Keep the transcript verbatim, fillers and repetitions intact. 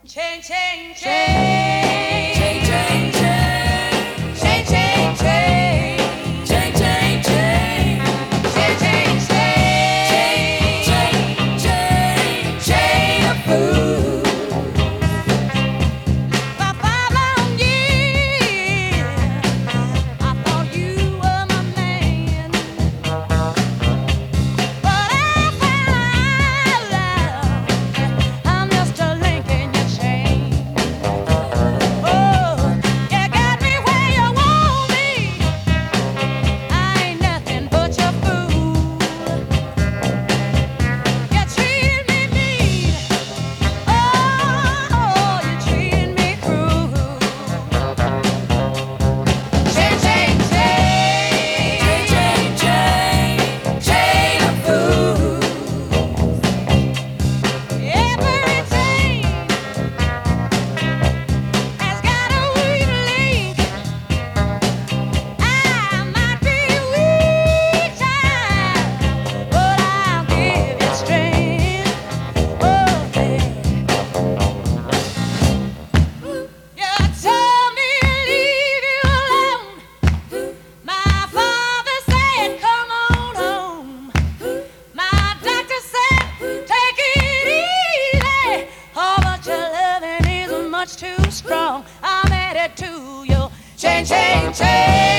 Chain, chain, chain, chain, chain, chain, chain, chain, chain, chain, chain, chain, chain, chain, chain, chain, chain of food. For five long years, I thought you were my man, but I found out I'm just a link in your chain. Oh, you got me where you want me. I ain't nothing but your fool. You treat me mean. Oh, you treat me cruel. Chain, chain, chain, chain, chain, chain of food. Every chain has got a weak link. I might be weak, child, but I'll give you strength. Oh, yeah. You told me to leave you alone. My father said, come on home. My doctor said, take it easy. Oh, but your loving is much too strong. I'm headed to your chain, chain, chain.